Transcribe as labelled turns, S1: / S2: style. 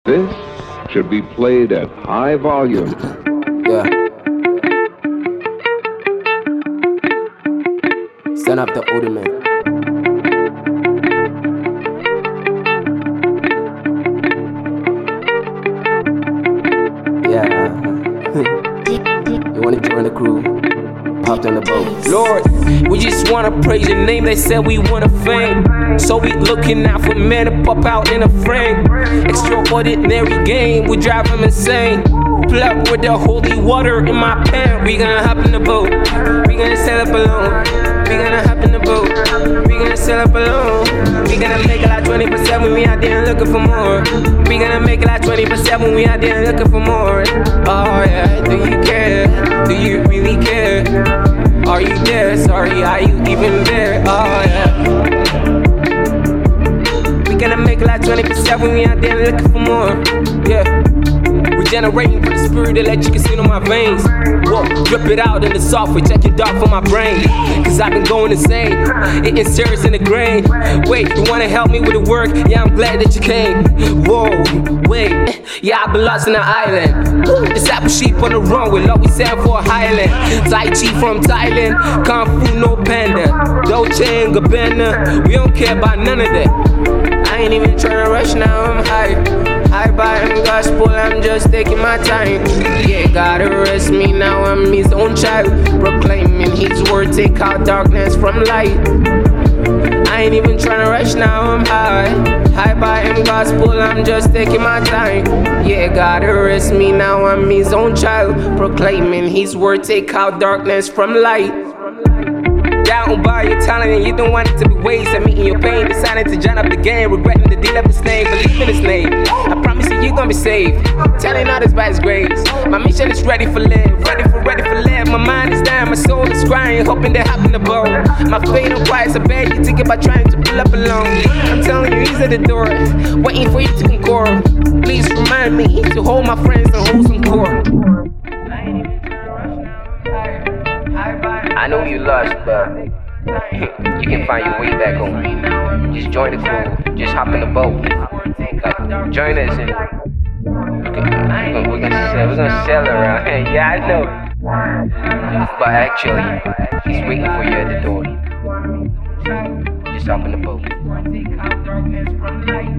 S1: This should be played at high volume.
S2: Yeah. Stand up the older man. Yeah. You wanna join the crew? Popped on the boat.
S3: Lord, we just wanna praise your name. They said we wanna fame, so we looking out for men to pop out in a frame. Extraordinary game, we drive them insane. Pull up with the holy water in my pan. We gonna hop in the boat. We gonna sail up alone. We gonna hop in the boat. We gonna sail up alone. We gonna make it like 20% we out there looking for more. We gonna make it like 20% we out there looking for more. Oh yeah, do you care? Do you really care? Are you there? Sorry, are you even there? Oh yeah. We gonna make it like 20% we out there looking for more. Yeah. Regenerating for the spirit that let you can see on my veins. Whoa, drip it out in the software, checking dark for my brain. Cause I've been going insane, eating serious in the grain. Wait, you wanna help me with the work? Yeah, I'm glad that you came. Whoa, wait, yeah, I've been lost in the island. Disciple sheep on the run with love we stand for a highland. Tai Chi from Thailand, Kung Fu no panda. Dolce and Gabbana, we don't care about none of that. I ain't even trying to rush now, I'm high. I buy him gospel, I'm just taking my time. Yeah, God arrest me, now I'm his own child. Proclaiming his word, take out darkness from light. I ain't even trying to rush now, I'm high. I buy him gospel, I'm just taking my time. Yeah, God arrest me, now I'm his own child. Proclaiming his word, take out darkness from light. Down by your talent and you don't want it to be wasted. Meeting your pain, deciding to join up the game. Regretting the deal of his name, believe in his name. I promise you gonna be saved. Telling others by his grace. My mission is ready for live. Ready for live. My mind is down, my soul is crying. Hoping to hop in the boat. My fate on quiet, so bad you think about trying to pull up alone. I'm telling you, he's at the door, waiting for you to concord. Please remind me to hold my friends and hold some core. I know you lost, but you can find your way back home. Just join the crew, just hop in the boat. Join us and we're gonna sail around. Yeah, I know. But actually, he's waiting for you at the door. Just hop in the boat.